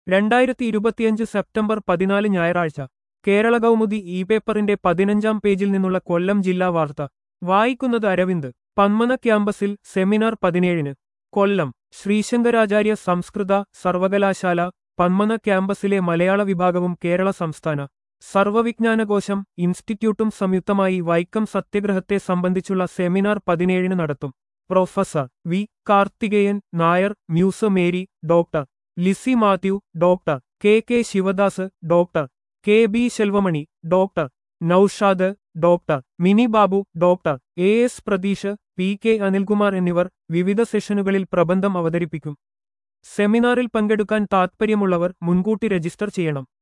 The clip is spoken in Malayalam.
2025 സെപ്റ്റംബർ 14 ഞായറാഴ്ച കേരള കൗമുദി പേപ്പറിന്റെ 15-ാം പേജിൽ നിന്നുള്ള കൊല്ലം ജില്ലാ വാർത്ത വായിക്കുന്നത് അരവിന്ദ്. പന്മന ക്യാമ്പസിൽ സെമിനാർ 17-ന്. കൊല്ലം ശ്രീശങ്കരാചാര്യ സംസ്കൃത സർവകലാശാല പന്മന ക്യാമ്പസിലെ മലയാള വിഭാഗവും കേരള സംസ്ഥാന സർവവിജ്ഞാനകോശം ഇൻസ്റ്റിറ്റ്യൂട്ടും സംയുക്തമായി വൈക്കം സത്യഗ്രഹത്തെ സംബന്ധിച്ചുള്ള സെമിനാർ 17-ന് നടത്തും. Professor V Karthikeyan Nair, Muse Mary, doctor Lizy Mathew, doctor K Sivadas, doctor K Selvamani, doctor Naushad, doctor Mini Babu, doctor S Pratheesh, P Anilkumar എന്നിവർ വിവിധ സെഷനുകളിൽ പ്രബന്ധം അവതരിപ്പിക്കും. സെമിനാറിൽ പങ്കെടുക്കാൻ താൽപ്പര്യമുള്ളവർ മുൻകൂട്ടി രജിസ്റ്റർ ചെയ്യണം.